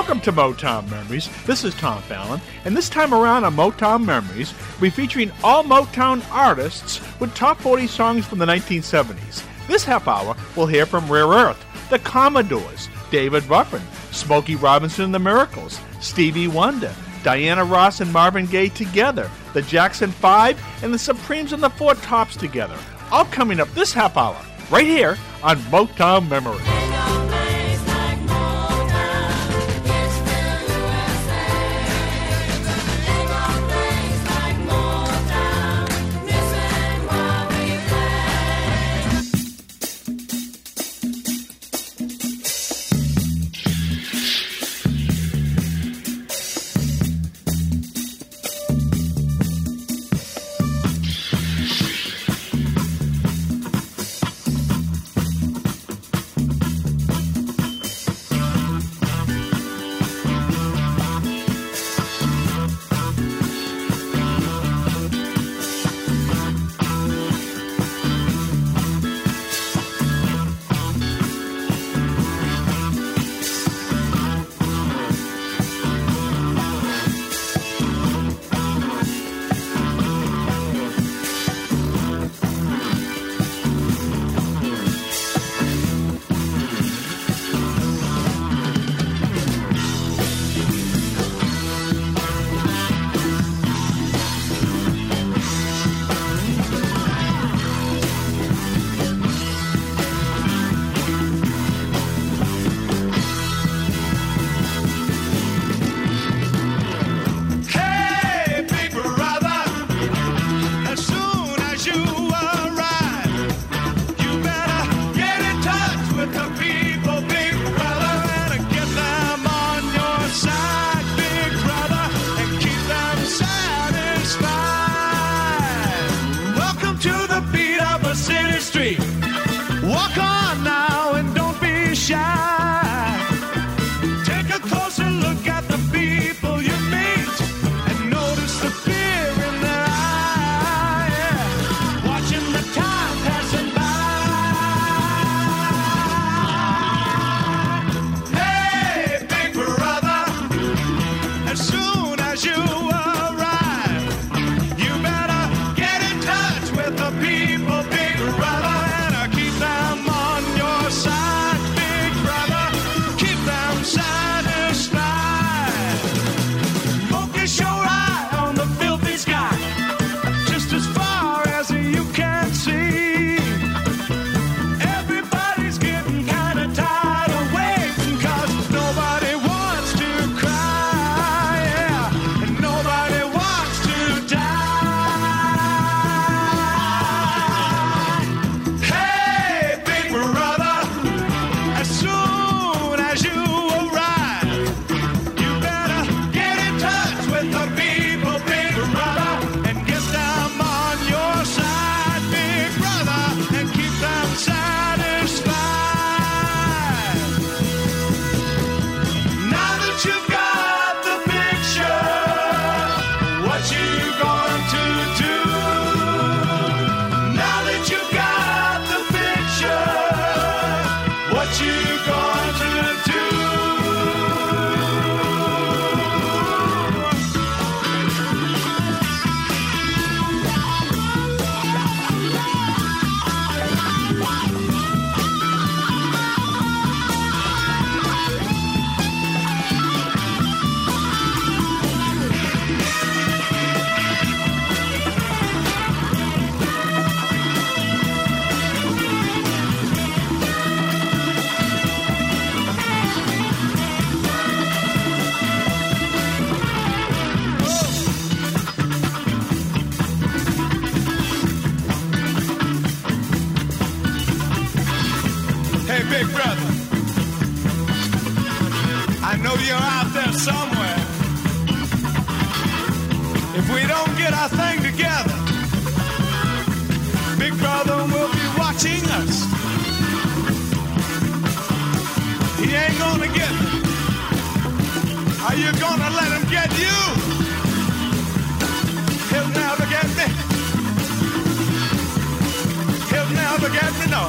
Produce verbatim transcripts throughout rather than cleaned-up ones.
Welcome to Motown Memories. This is Tom Fallon, and this time around on Motown Memories, we'll be featuring all Motown artists with top forty songs from the nineteen seventies. This half hour, we'll hear from Rare Earth, the Commodores, David Ruffin, Smokey Robinson and the Miracles, Stevie Wonder, Diana Ross and Marvin Gaye together, the Jackson Five, and the Supremes and the Four Tops together. All coming up this half hour, right here on Motown Memories.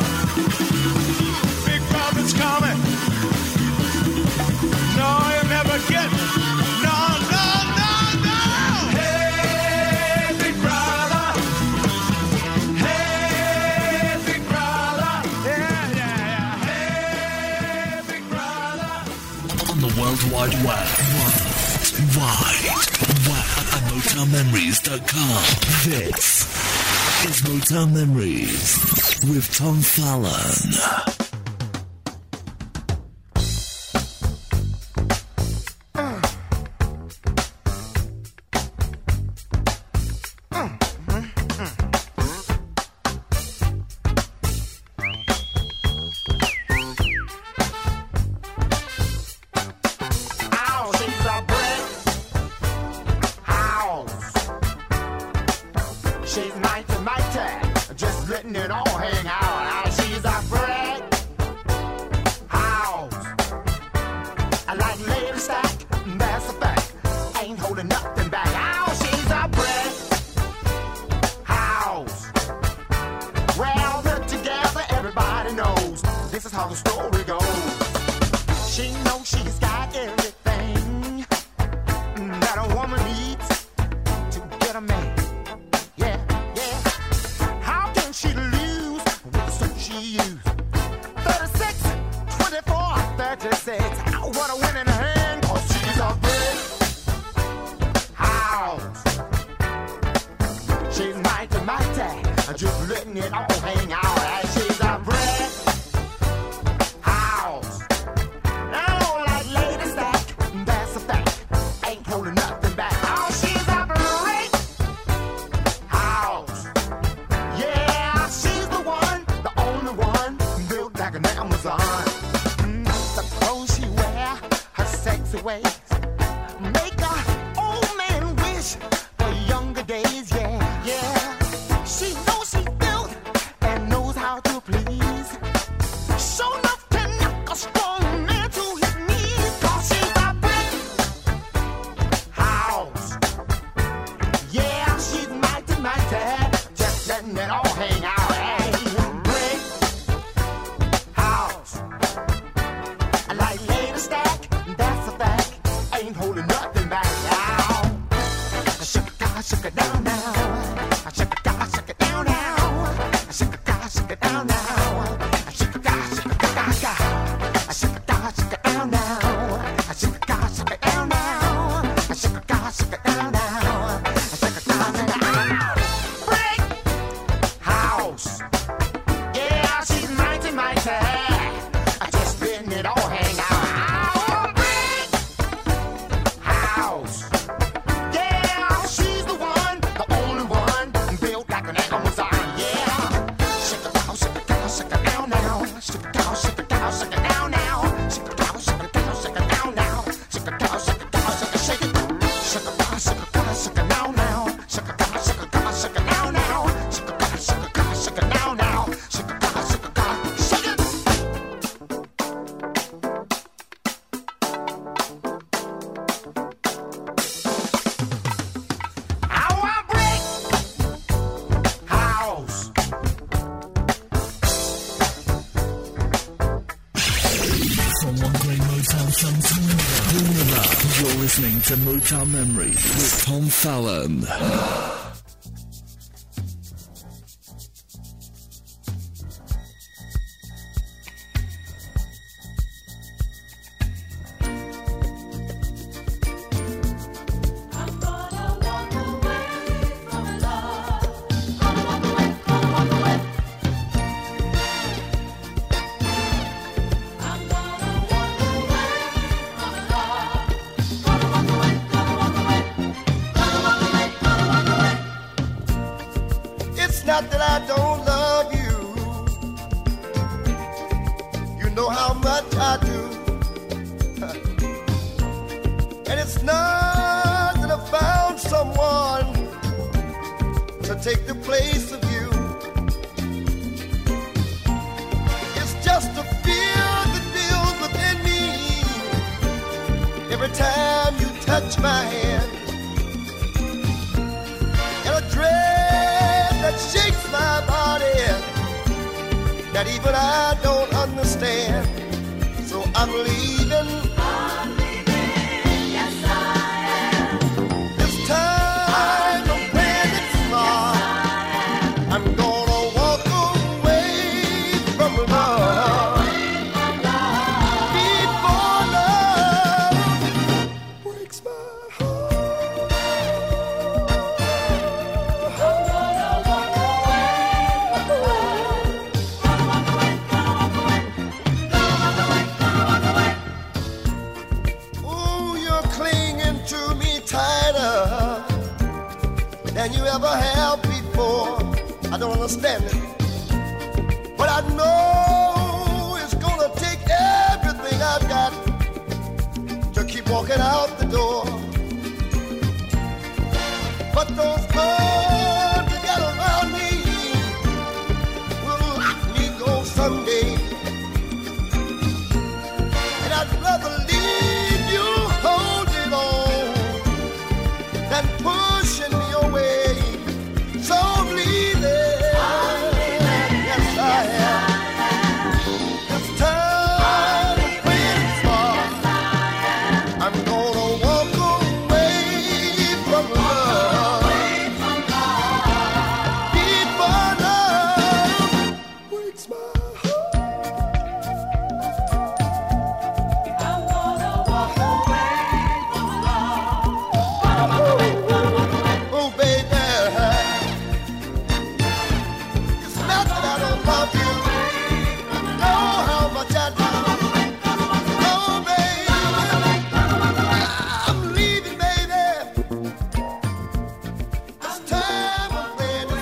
No, he'll never Wide Web. Wide Web at Motown Memories dot com. This is Motown Memories with Tom Fallon. You're listening to Motown Memories with Tom Fallon. Not that I don't love you, you know how much I do. And it's not that I found someone to take the place of you. It's just a fear that builds within me every time you touch my hand, and a dread that shakes my body that even I don't understand. So I'm leaving. I'm leaving. Yes, I am. This time I'm playing it smart. Yes, I'm gonna walk away from love. Before love understand it. But I know it's gonna take everything I've got to keep walking out the door. But those birds that get around me will let me go someday. And I'd rather leave you holding on than pushing me away. So I'm leaving. I'm leaving. Yes, I am. It's time to play it smart. I'm gonna walk away from love. Before love breaks my heart. I'm gonna walk away from love. Oh, baby. It's not that I don't love you. Know how much I do. Oh, baby. I'm leaving, baby. It's time to play the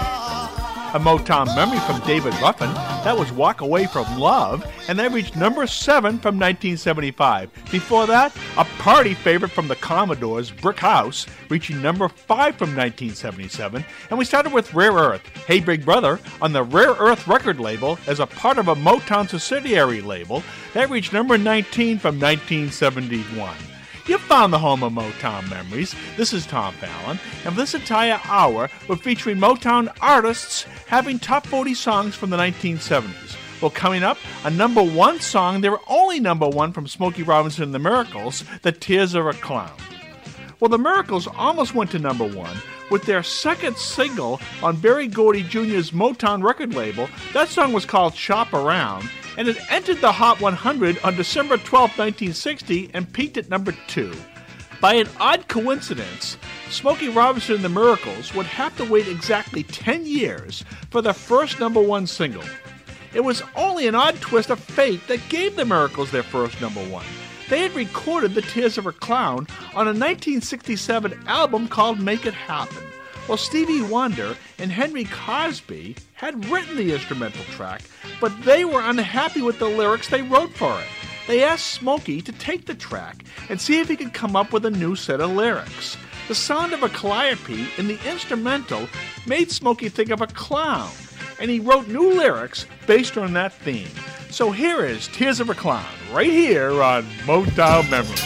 smart. A Motown memory from David Ruffin. That was Walk Away From Love, and that reached number seven from nineteen seventy-five. Before that, a party favorite from the Commodores, Brick House, reaching number five from nineteen seventy-seven. And we started with Rare Earth, Hey Big Brother, on the Rare Earth record label as a part of a Motown subsidiary label. That reached number nineteen from nineteen seventy-one. You've found the home of Motown memories. This is Tom Fallon, and for this entire hour, we're featuring Motown artists having top forty songs from the nineteen seventies. Well, coming up, a number one song, they were only number one from Smokey Robinson and the Miracles, The Tears of a Clown. Well, the Miracles almost went to number one with their second single on Berry Gordy Junior's Motown record label. That song was called Shop Around, and it entered the Hot one hundred on December twelfth, nineteen sixty, and peaked at number two. By an odd coincidence, Smokey Robinson and the Miracles would have to wait exactly ten years for their first number one single. It was only an odd twist of fate that gave the Miracles their first number one. They had recorded The Tears of a Clown on a nineteen sixty-seven album called Make It Happen. Well, Stevie Wonder and Henry Cosby had written the instrumental track, but they were unhappy with the lyrics they wrote for it. They asked Smokey to take the track and see if he could come up with a new set of lyrics. The sound of a calliope in the instrumental made Smokey think of a clown, and he wrote new lyrics based on that theme. So here is Tears of a Clown, right here on Motown Memories.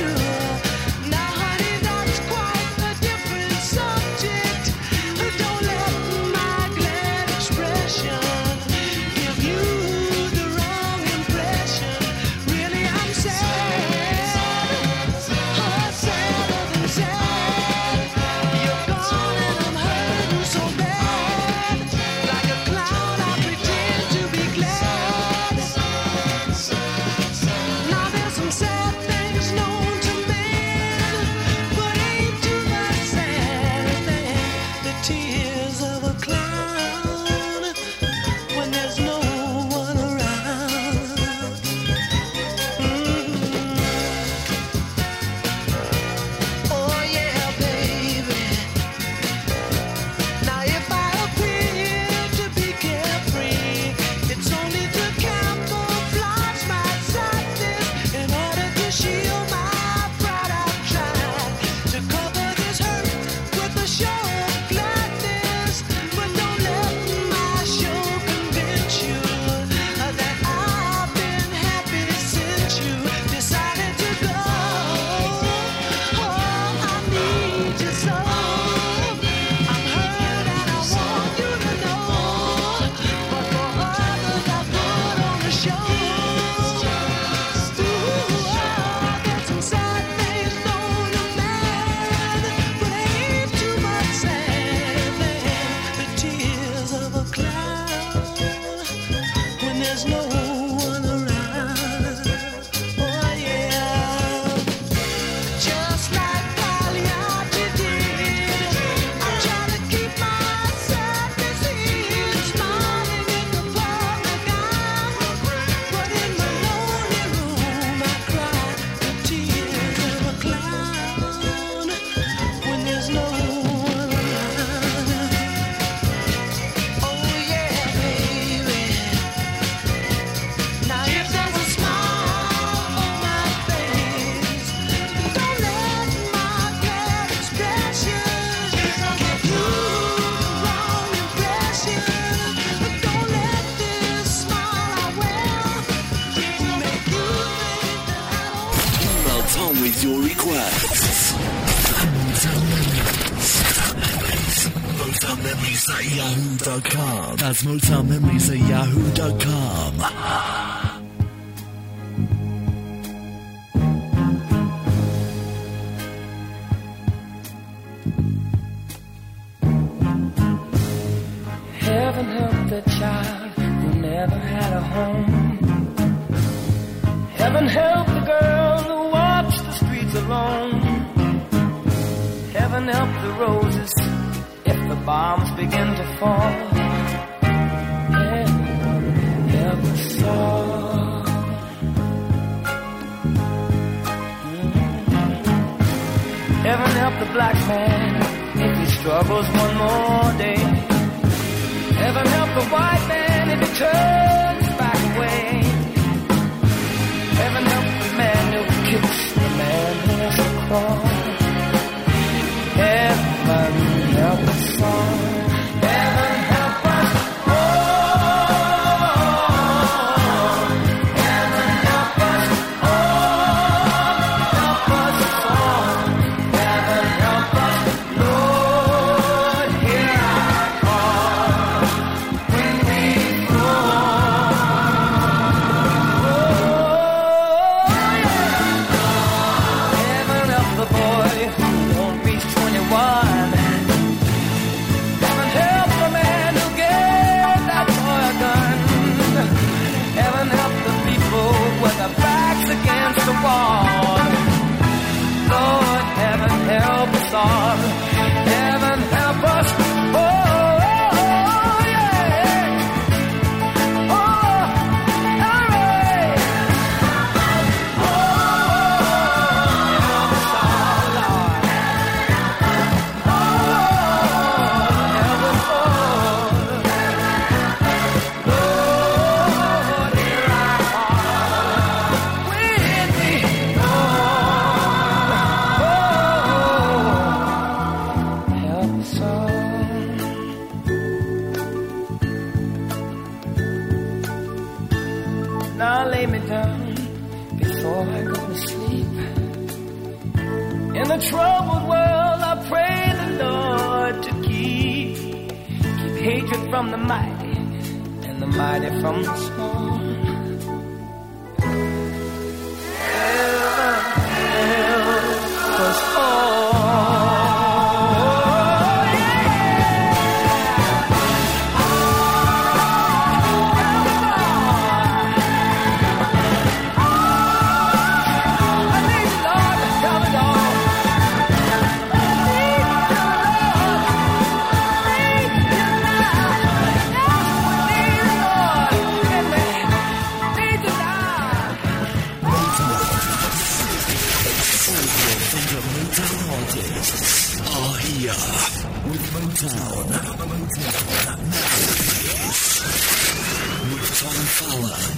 Don't let on with your requests. Motown Memories at yahoo dot com. That's Motown Memories at yahoo dot com. Heaven help the child who never had a home. Heaven help the girl who walks the streets alone. Heaven help the roses if the bombs begin to fall. Heaven help us all. Mm-hmm. Heaven help the black man if he struggles one more day. Heaven help the white man if he turns back away. Heaven help the man who kicks the man who has to crawl. Heaven help us all. Heaven help us all. Heaven help us all. Help us all. Heaven help us, Lord, hear our call when we fall. Oh, yeah. Heaven help the boy who won't reach twenty-one. Heaven help the man who gave that boy a gun. Heaven help the people with their backs against the wall. Lord, heaven help us all. Heaven help us. Oh, oh, yeah. Oh, all right. Oh, help us all, Lord. Oh, help us all. Lord, hear our call when we fall. Oh, help us all. Now lay me down before I go to sleep. In the troubled world, I pray the Lord to keep keep hatred from the mighty and the mighty from the small. Heaven help us all. Are here with Motown. Motown Memories with Tom Fallon.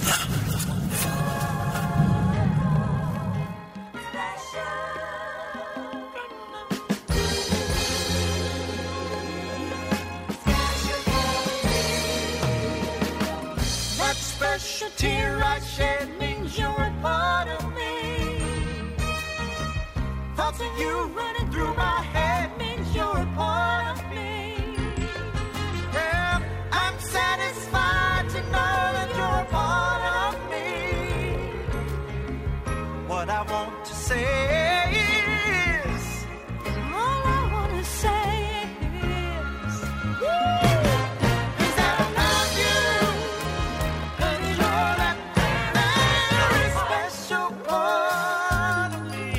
That special tear I shed means you're a part of me. Thoughts of you running through my head means you're a part of me. Well, I'm satisfied to know that you're a part of me. What I want to say is, all I want to say is, is that I love you, 'cause you're that very special part of me.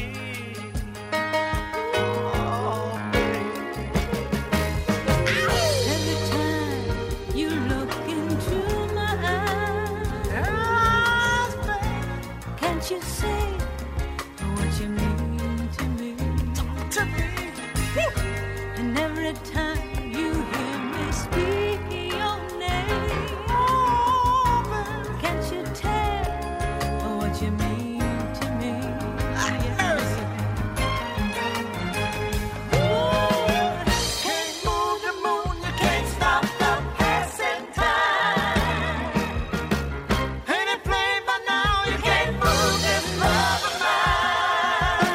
Oh, baby. Every time you look into my eyes, Yes, baby. can't you say what you mean to me? To me. And every time you hear me speak your name, Oh, baby. can't you tell what you mean to me? Yes. Can't move the moon, you can't stop the passing time. Ain't it plain by now you can't move this love of mine?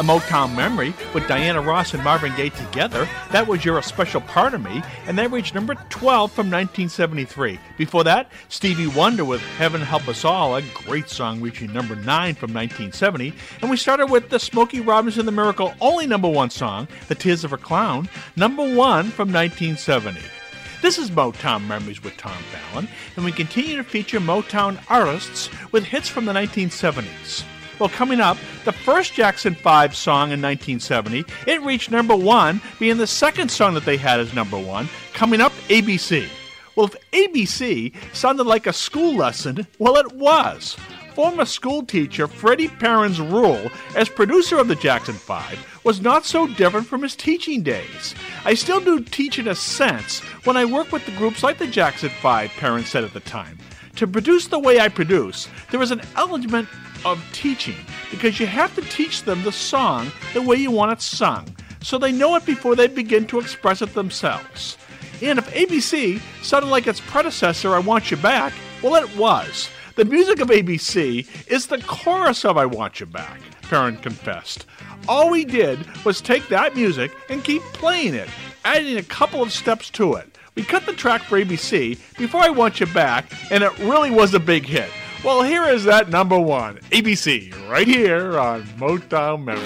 A Motown Memory with Diana Ross and Marvin Gaye together. That was You're a Special Part of Me, and that reached number twelve from nineteen seventy-three. Before that, Stevie Wonder with Heaven Help Us All, a great song reaching number nine from nineteen seventy. And we started with the Smokey Robinson The Miracle only number one song, The Tears of a Clown, number one from nineteen seventy. This is Motown Memories with Tom Fallon, and we continue to feature Motown artists with hits from the nineteen seventies. Well, coming up, the first Jackson five song in nineteen seventy, it reached number one, being the second song that they had as number one. Coming up, A B C. Well, if A B C sounded like a school lesson, well, it was. Former school teacher Freddie Perrin's rule as producer of the Jackson five was not so different from his teaching days. I still do teach in a sense when I work with the groups like the Jackson five, Perrin said at the time. To produce the way I produce, there is an element of teaching because you have to teach them the song the way you want it sung so they know it before they begin to express it themselves. And if A B C sounded like its predecessor, I Want You Back, well, it was. The music of A B C is the chorus of I Want You Back, Perrin confessed. All we did was take that music and keep playing it, adding a couple of steps to it. We cut the track for A B C before I Want You Back, and it really was a big hit. Well, here is that number one, A B C, right here on Motown Memories.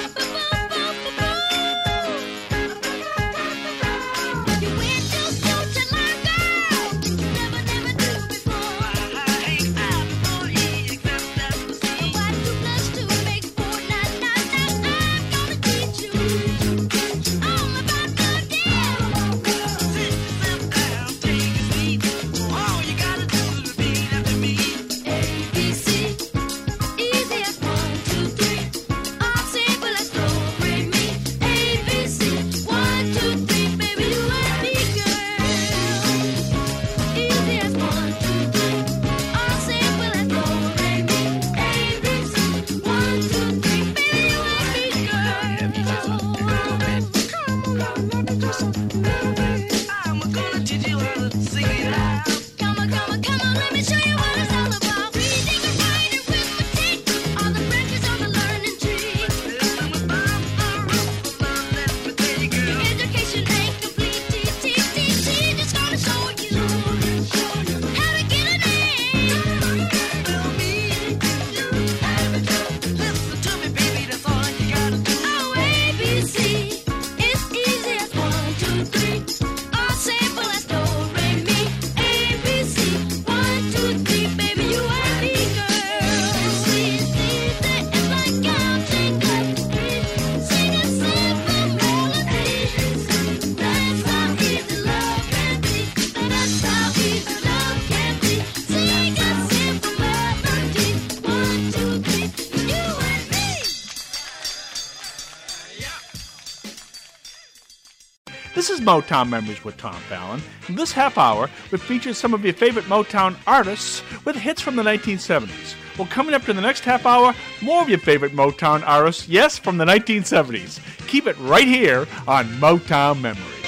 This is Motown Memories with Tom Fallon. In this half hour, we've featured some of your favorite Motown artists with hits from the nineteen seventies. Well, coming up to the next half hour, more of your favorite Motown artists, yes, from the nineteen seventies. Keep it right here on Motown Memories.